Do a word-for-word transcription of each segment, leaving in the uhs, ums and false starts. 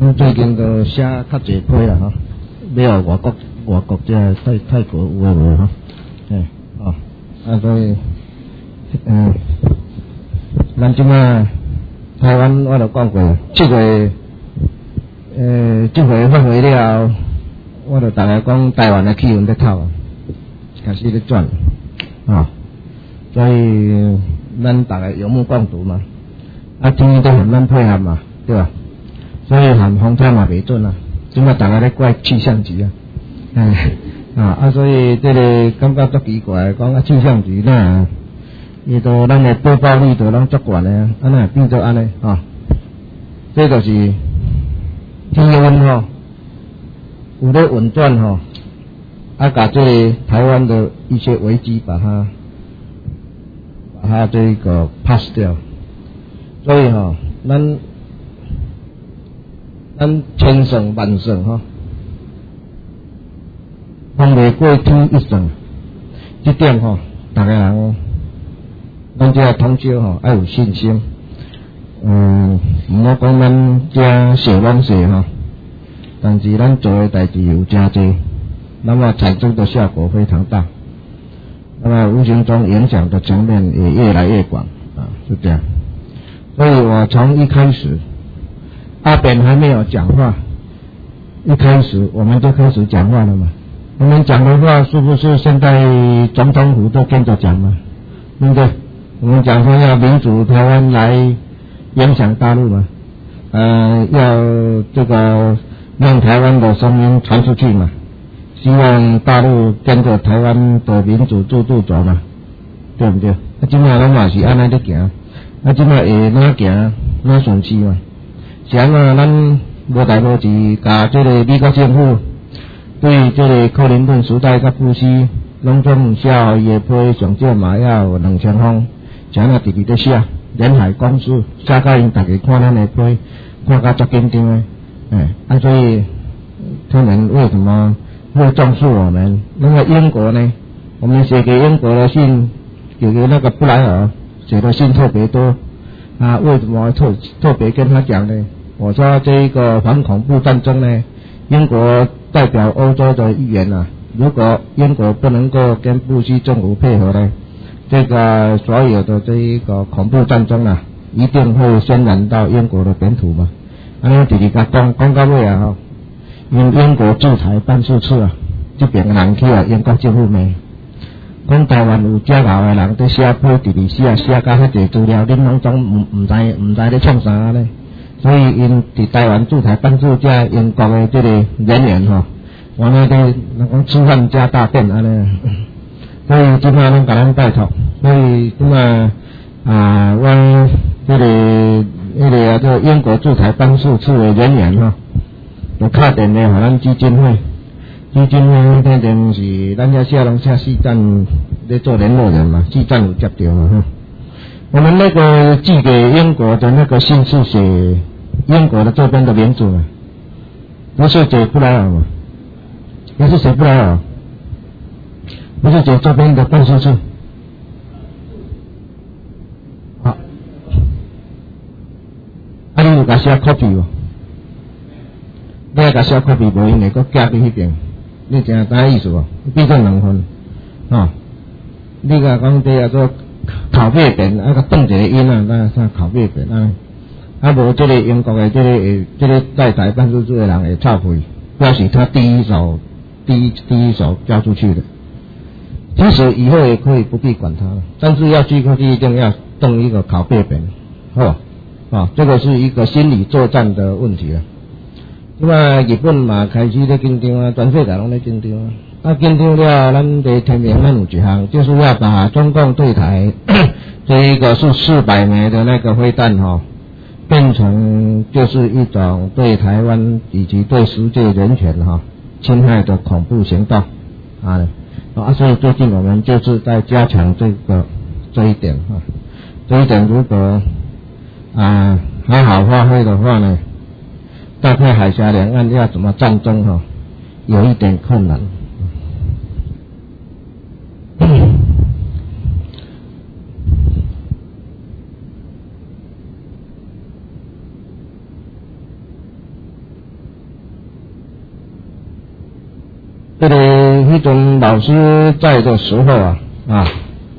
阮最近都写较侪批啦吼，要外国外国这泰泰国有诶无吼，嘿，哦，啊所以，嗯，咱即马台湾我都讲过，即个，呃，即回发回了后，我就大概讲台湾诶气温在透啊，开始咧转，啊，所以咱大概有目共睹嘛，啊，天气都互咱配合嘛，对吧？所以含风台嘛袂准啊，即马大家咧怪气象局啊，哎啊啊，所以这个感觉足奇怪，讲啊气象局呐，伊都咱诶播报率都拢足悬诶啊，安那变做安尼啊，这就是天气温吼有咧运转吼，啊，把这个台湾的一些危机把它把它这个 pass 掉，所以吼咱。咱千算万算吼，风袂过天一算，这点吼，大家人，咱这通宵吼要有信心。嗯，毋好讲咱这小拢小吼，但是咱做的代志有真多，那么产生的效果非常大，那么无形中影响的层面也越来越广啊，是这样。所以我从一开始。阿扁还没有讲话，一开始我们就开始讲话了嘛。我们讲的话是不是现在总统府都跟着讲嘛？对不对？我们讲说要民主台湾来影响大陆嘛，呃，要这个让台湾的声音传出去嘛，希望大陆跟着台湾的民主制度走嘛，对不对？啊，今嘛咱嘛是安尼咧行，啊，今嘛会哪行哪顺势嘛。像啊，咱无代无志，甲这个美国政府对这个克林顿时代甲布希拢总写互伊诶批，上少嘛要有两千封，像啊直直咧写，沿海公司写甲因大家看咱诶批，看甲足紧张诶，哎，啊所以他们为什么会重视我们？那个英国呢？我们写给英国的信，给给那个布莱尔写的信特别多啊，为什么特特别跟他讲呢？我说这一个反恐怖战争呢，英国代表欧洲的议员啊，如果英国不能够跟布希政府配合呢，这个所有的这一个恐怖战争啊，一定会渲染到英国的本土嘛。安尼直直甲讲讲到尾啊吼，因英国制裁办事处啊，这边人去啊，英国政府骂，讲台湾有遮老的人在写批直直写写甲遐济资料，恁拢总唔唔知唔知咧创啥咧。所以因伫台湾驻台办事遮英国的这个人员吼，我那个那讲吃饭加大便安尼，所以即马拢甲咱拜托，所以即马啊，我这个那个啊，这英国驻台办事处的人员吼，就打电话互咱基金会，基金会反正是咱遐写拢写市站咧做联络人嘛，市站有接到嘛吼。我们那个寄给英国的那个信是写英国的这边的民主嘛，不是写布莱尔嘛，也是写布莱尔，不是写这边的办事处。好，啊，你有甲写 copy 无？你要甲写 copy 无？因为佫寄去迄边，你听啥意思无？变成两份，哦，你甲讲这啊做。拷贝片啊，个动一个音啊，那啥拷贝片啊，啊无这个英国的这个这个在台办事处的人会忏悔，表示他第一手第一第一手交出去的。其实以后也可以不必管他了，但是要寄过去一定要动一个拷贝片，好啊，这个是一个心理作战的问题了。那么日本嘛开始咧紧张啊，全世界拢咧紧张啊。啊，紧张了，咱的天命咱有一项，就是要把中共对台这一个是四百枚的那个飞弹哈，变成就是一种对台湾以及对世界人权哈侵害的恐怖行动啊啊，所以最近我们就是在加强这个这一点哈，这一点如果啊好好发挥的话呢，大概海峡两岸要怎么战争哈，有一点困难。 这个迄阵老师在的时候啊啊，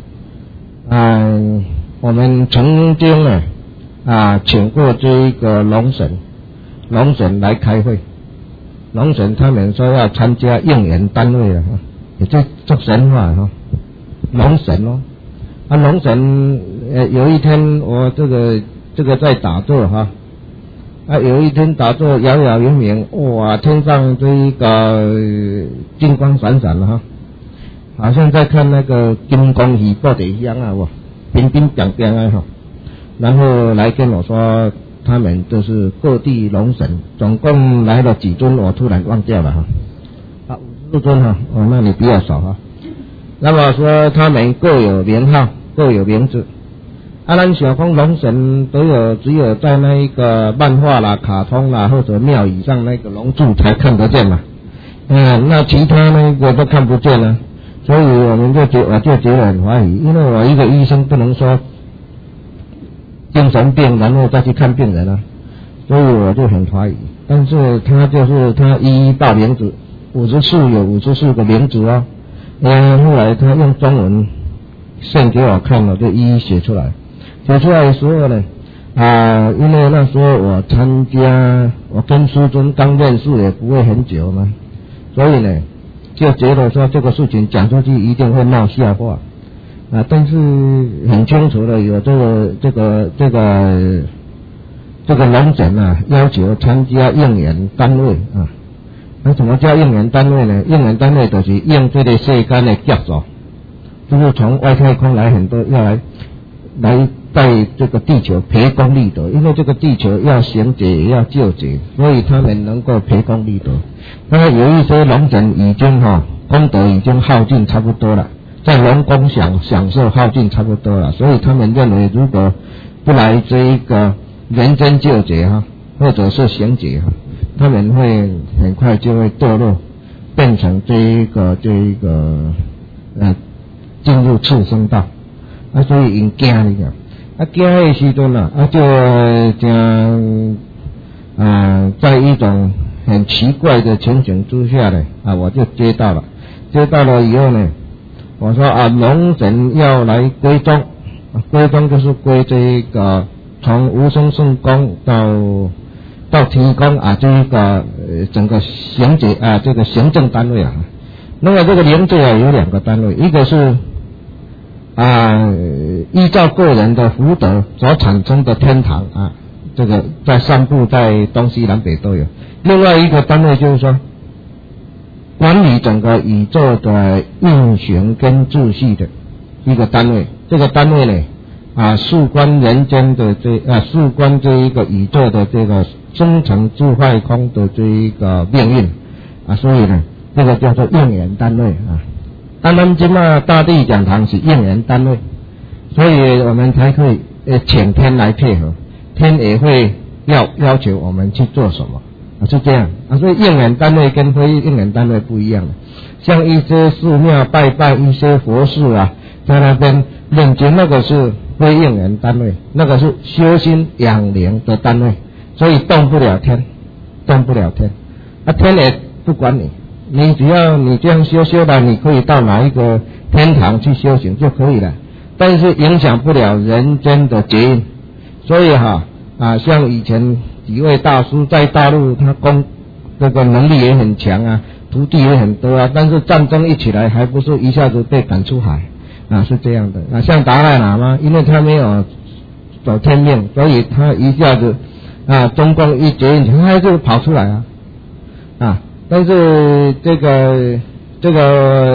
嗯，我们曾经呢啊请过这个龙神，龙神来开会，龙神他们说要参加应援单位了，也就做神话哈，龙神哦，啊龙神呃有一天我这个这个在打坐哈。啊，有一天打坐遥遥明明，哇，天上这一个金光闪闪了哈，好像在看那个金光喜报的香啊，哇，冰冰冰冰啊哈。然后来跟我说，他们都是各地龙神，总共来了几尊，我突然忘掉了哈。啊，五十多尊哈，哦，那你比较少哈。那么说他们各有名号，各有名字。啊，咱小空龙神都有，只有在那一个漫画啦、卡通啦或者庙宇上那个龙柱才看得见嘛。嗯，那其他那个都看不见了，所以我们就觉我就觉得很怀疑，因为我一个医生不能说精神病然后再去看病人啊，所以我就很怀疑。但是他就是他一一报名字，五十四有五十四个名字哦。嗯，后来他用中文献给我看，我就一一写出来。写出来的时候呢，啊，因为那时候我参加，我跟师尊刚认识也不会很久嘛，所以呢，就觉得说这个事情讲出去一定会闹笑话，啊，但是很清楚的有这个这个这个这个龙神啊，要求参加应援单位啊，那什么叫应援单位呢？应援单位就是应这个世间的角逐，就是从外太空来很多要来来。在这个地球培功立德，因为这个地球要行劫也要救劫，所以他们能够培功立德。那有一些龙神已经哈、哦、功德已经耗尽差不多了，在龙宫享享受耗尽差不多了，所以他们认为如果不来这一个人间救劫哈，或者是行劫哈，他们会很快就会堕落，变成这一个这一个呃进入畜生道，啊，所以因惊的个。啊，惊的时阵啊，啊就将啊，在一种很奇怪的情形之下呢，啊，我就接到了，接到了以后呢，我说啊，龙神要来归宗，啊，归宗就是归这一个从无生圣宫到到天宫啊，这一个呃整个行政啊这个行政单位啊，那么这个灵界啊有两个单位，一个是。啊，依照个人的福德所产生的天堂啊，这个在散布在东西南北都有。另外一个单位就是说，管理整个宇宙的运行跟秩序的一个单位。这个单位呢，啊，事关人间的这啊，事关这一个宇宙的这个生成智坏空的这一个命运啊，所以呢，这个叫做应援单位啊。咱们今嘛大地讲堂是应援单位，所以我们才可以呃请天来配合，天也会要要求我们去做什么啊，是这样啊。所以应援单位跟非应援单位不一样的，像一些寺庙拜拜一些佛事啊，在那边认经，那个是非应援单位，那个是修心养灵的单位，所以动不了天，动不了天，啊天也不管你。你只要你这样修修的，你可以到哪一个天堂去修行就可以了，但是影响不了人间的劫运。所以哈啊，像以前几位大师在大陆，他功这个能力也很强啊，徒弟也很多啊，但是战争一起来，还不是一下子被赶出海啊？是这样的啊，像达赖喇嘛，因为他没有走天命，所以他一下子啊，中共一劫运，他就跑出来啊啊。但是这个这个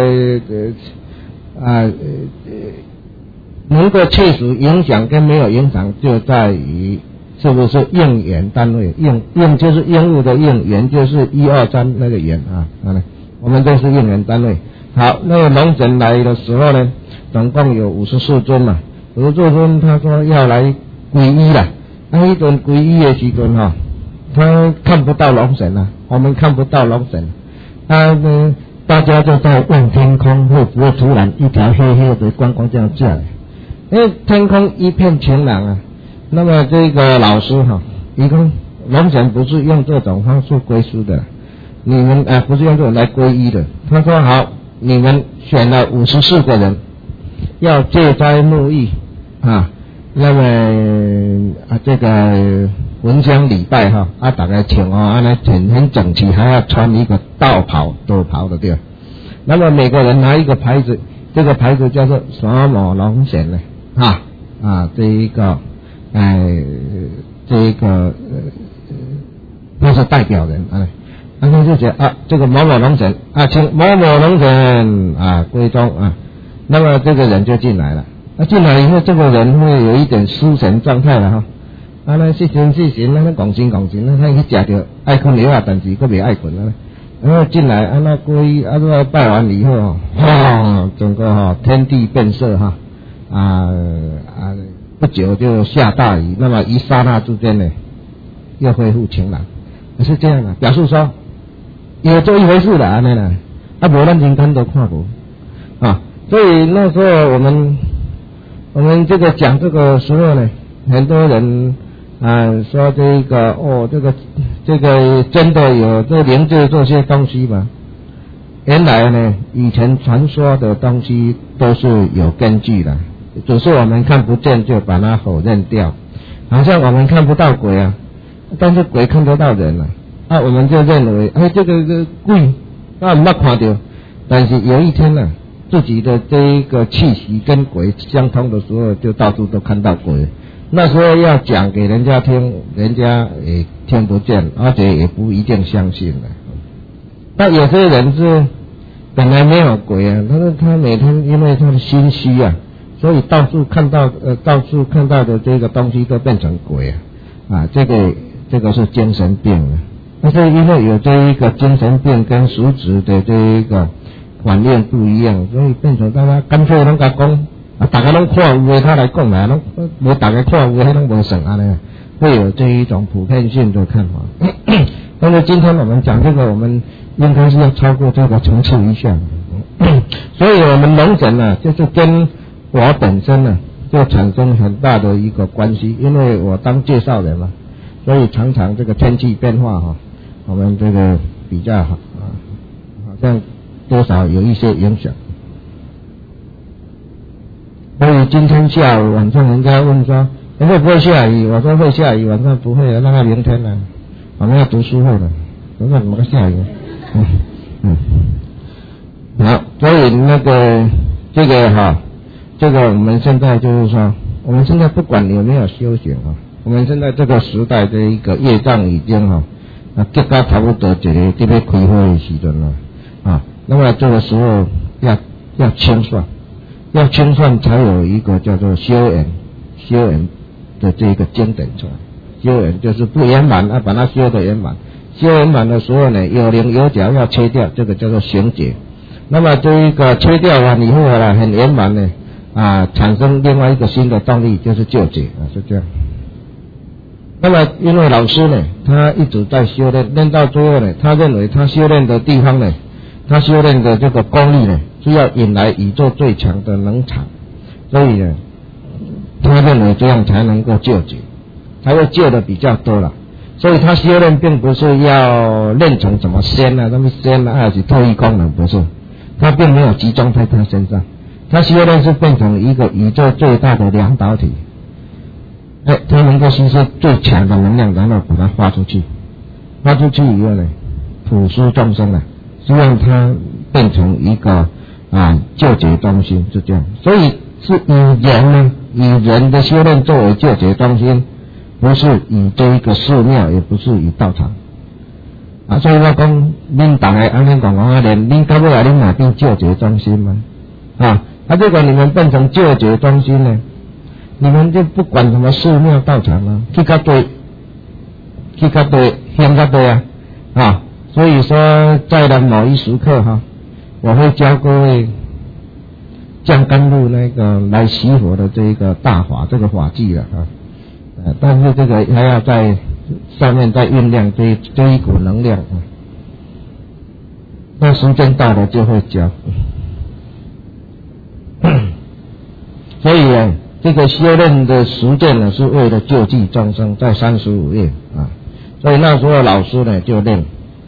呃啊能够切实影响跟没有影响，就在于是不是应援单位，应应就是应物的应，援就是一二三那个援啊，啊，我们都是应援单位。好，那个龙神来的时候呢，总共有五十四尊嘛，五十四尊他说要来皈依了，那一尊皈依的时阵哈。他看不到龙神啊，我们看不到龙神，啊，呢，大家就在望天空，会不会突然一条黑黑的光光这样下来？因为天空一片晴朗啊。那么这个老师哈，一共龙神不是用这种方式归师的， 你们啊不是用这种来皈依的。他说好，你们选了五十四个人，要戒斋沐浴啊，那么啊这个焚香礼拜哈，啊大家穿哦，啊那很很整齐，还要穿一个道袍斗袍的对吧？那么每个人拿一个牌子，这个牌子叫做什么龙显呢？啊啊这一个哎这一个呃都是代表人啊。然后就讲啊，这个某某龙神啊，请某某龙神啊归宗啊，那么这个人就进来了。啊，进来以后，这个人会有一点失神状态了哈。啊，那细心细心，那讲心讲心，那他去食着爱困药啊，但是佫未爱困啊。然后进来，啊那皈依，啊那拜完以后，哇，整个哈天地变色哈，啊啊不久就下大雨，那么一刹那之间呢，又恢复晴朗，是这样的，表示说。有这一回事的安尼啦，啊，无咱人间都看过啊，所以那时候我们我们这个讲这个时候呢，很多人啊说这个哦，这个这个真的有这灵界这些东西嘛？原来呢，以前传说的东西都是有根据的，只是我们看不见就把它否认掉，好像我们看不到鬼啊，但是鬼看得到人啊。啊，我们就认为，哎，这个个鬼，啊，没看到，但是有一天呢、啊，自己的这一个气息跟鬼相通的时候，就到处都看到鬼。那时候要讲给人家听，人家也听不见，而且也不一定相信的。那有些人是本来没有鬼啊，但是他每天因为他的心虚啊，所以到处看到呃到处看到的这个东西都变成鬼啊，啊，这个这个是精神病啊。但是因为有这一个精神病跟实质的这一个反应不一样，所以变成大家干脆拢甲讲，啊，大家拢看有的他来讲啦，拢无大家看有的拢无算安尼，会有这一种普遍性的看法。但是今天我们讲这个，我们应该是要超过这个层次一下，所以我们龙神呢，就是跟我本身呢就产生很大的一个关系，因为我当介绍人嘛，所以常常这个天气变化哈。我们这个比较好啊，好像多少有一些影响。所以今天下午晚上人家问说会不会下雨，我说会下雨，晚上不会的，那个明天呢，我们要读书会的，我说怎么个下雨？嗯嗯，好，所以那个这个哈，这个我们现在就是说，我们现在不管有没有修行啊，我们现在这个时代的一个业障已经哈。啊，结到差不多一个准备开会的时阵了啊，那么这个时候要要清算，要清算才有一个叫做修缘，修缘的这个经典出来。修缘就是不圆满，啊，把它修得圆满。修圆满的时候呢，有棱有角要切掉，这个叫做行解。那么这一个切掉完以后呢，很圆满呢啊，产生另外一个新的动力，就是救解啊，是这样。那么因为老师呢，他一直在修炼，练到最后呢，他认为他修炼的地方呢，他修炼的这个功力呢，是要引来宇宙最强的能场，所以呢，他认为这样才能够救解，他会救的比较多了。所以他修炼并不是要练成什么仙啊，什么仙啊，还是特异功能，不是，他并没有集中在他身上，他修炼是变成一个宇宙最大的两导体。哎，它能够吸收最强的能量，然后把它发出去，发出去以后呢，普施众生啊，希望它变成一个啊救解中心，是这样。所以是以人呢，以人的修炼作为救解中心，不是以这一个寺庙，也不是以道场啊。所以我讲，恁大家安尼讲讲啊，连恁到尾来恁哪变救解中心吗？啊，啊，如果你们变成救解中心呢？你们就不管什么寺庙道场啊，去较多，去较多，偏较多啊啊！所以说，在的某一时刻哈，我会教各位降甘露那个来熄火的这一个大法，这个法剂了啊。呃，但是这个还要在上面再酝酿这这一股能量啊。那时间到了就会教。所以啊。这个修炼的实践呢，是为了救济众生，在三十五页啊，所以那时候老师呢就练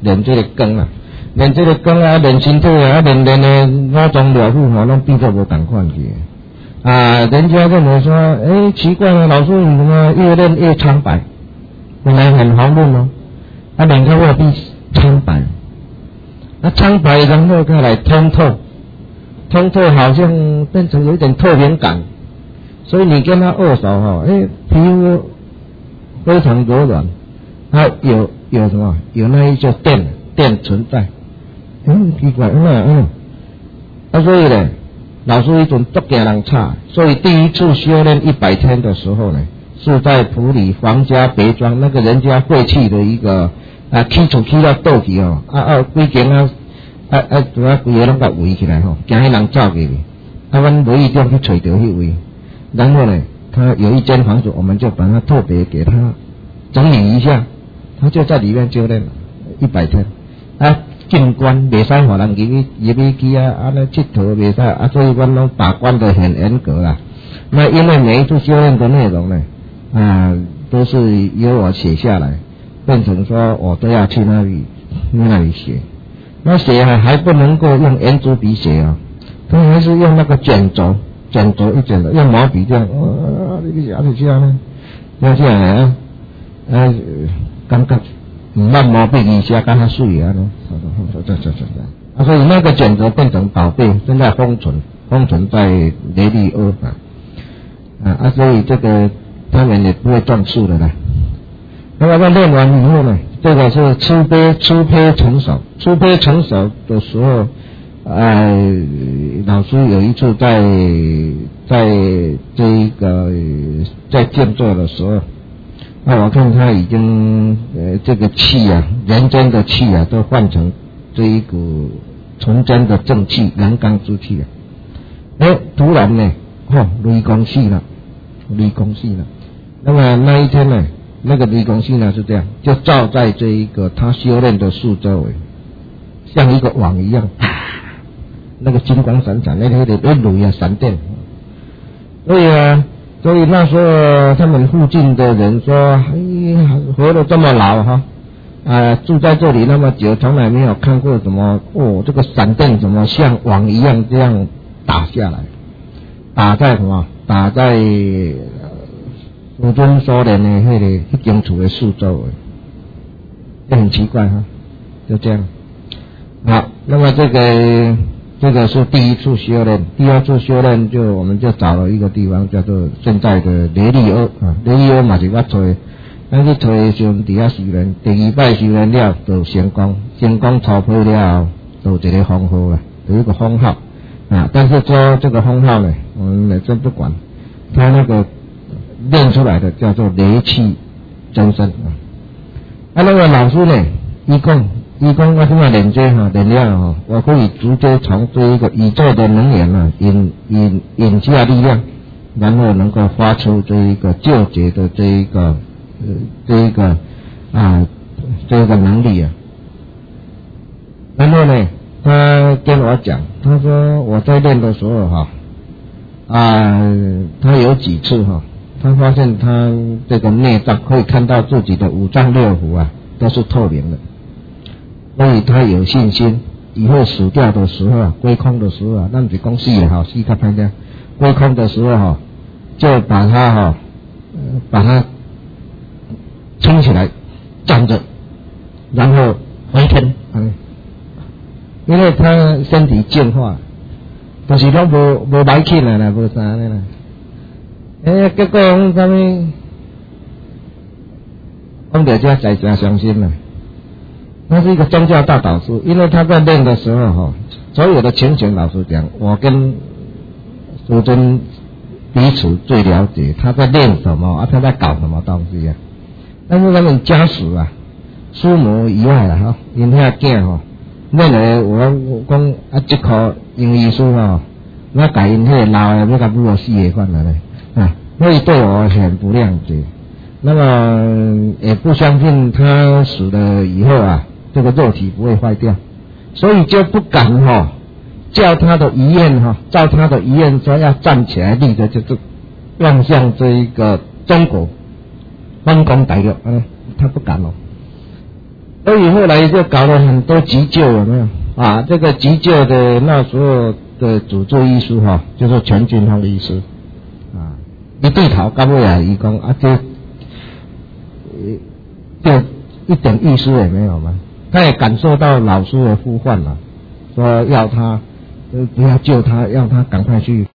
练这个功啊，练这个功啊，练身体啊，练练的五脏六腑吼，拢变作无同款去。啊，人家认为说，诶，奇怪了，老师你怎么越练越苍白？本来很红润哦，啊，练到后变苍白，那苍白然后再来通透，通透好像变成有一点透明感，所以你跟他握手哈，诶，皮肤非常柔软，它有有什么？有那一些电电存在，嗯，奇怪，嗯嗯，啊，所以呢。老师一种足惊人差，所以第一次修炼一百天的时候呢，是在埔里皇家别庄那个人家废弃的一个啊，起厝起到倒去哦，啊啊，规间啊啊啊，主要规个拢甲围起来吼，惊迄人走进去，啊，阮无意中去找到迄位，然后呢，他有一间房子，我们就把它特别给他整理一下，他就在里面修炼一百天，啊。进关袂使互人入去入去去啊，安尼佚佗袂使啊，所以阮拢把关得很严格啦。那因为每一次修炼的内容呢，啊，都是由我写下来，变成说我都要去那里那里写。那写还还不能够用圆珠笔写啊，他还是用那个卷轴，卷轴一卷的，用毛笔这样，啊，你写就这样呢，这样来啊，啊，感觉。唔捌毛笔字写敢较水啊咯，这这这这，啊，所以那个卷轴变成宝贝，现在封存，封存在雷利欧啊，啊啊，所以这个他们也不会撞树的啦。那么在练完以后呢，这个是初胚初胚成熟，初胚成熟的时候，呃，老师有一次在在这一个在建作的时候。那我看他已经呃这个气啊，人间的气啊，都换成这一股纯真的正气、阳刚之气了。哎，突然呢，哦，雷公戏了，雷公戏了。那么那一天呢，那个雷公戏呢是这样，就照在这一个他修炼的树周围，像一个网一样，那个金光闪闪，那个那个雷啊闪电。所以啊。所以那时候他们附近的人说，哎，活得这么老哈，啊，住在这里那么久，从来没有看过什么哦，这个闪电怎么像网一样这样打下来，打在什么？打在苏中苏联的那个一间厝的四周围，就很奇怪哈，就这样。好，那么这个。这个是第一次修炼，第二次修炼就我们就找了一个地方叫做现在的雷利欧啊，雷利欧嘛是我找的，咱去找的时阵伫遐修炼，第二摆修炼了就成功，成功超配了后，就一个封号啦，有一个封号啊，但是说这个封号呢，我们也真不管，他那个练出来的叫做雷气真身啊，啊那个老师呢，一共。伊讲我现在练这哈练了哈，我可以直接从这一个宇宙的能源啊引引引下力量，然后能够发出这一个救劫的这一个呃这一个啊这一个能力啊。然后呢，他跟我讲，他说我在练的时候哈啊，他有几次哈，他发现他这个内脏可以看到自己的五脏六腑啊都是透明的。所以他有信心，以后死掉的时候啊，归空的时候啊，咱是讲死也好，死较歹点，归空的时候哈，就把他哈，呃，把他撑起来，站着，然后回天，嗯，因为他身体净化，但是拢无无歹气啦啦，无啥呢啦，哎，结果讲啥物，讲到这才真伤心啦。他是一个宗教大导师，因为他在练的时候哈，所有的情形老实讲，我跟苏尊彼此最了解，他在练什么啊，他在搞什么东西啊。但是他们家属啊，父母以外啦哈，因遐囝吼，练来我讲啊，这科英语书吼，我改因遐老的要甲母死的款了嘞啊，所以对我很不谅解。那么也不相信他死了以后啊。这个肉体不会坏掉，所以就不敢哈、哦、叫他的遗愿哈，照他的遗愿说要站起来立着，就是望向这一个中国，方攻大陆，嗯，他不敢哦。 所以后来就搞了很多急救，有没有啊？这个急救的那时候的主治医师哈，就是全俊芳的医师啊，一对头到尾啊，伊讲啊，这就一点意思也没有嘛。他也感受到老师的呼唤了，说要他不要救他，要他赶快去。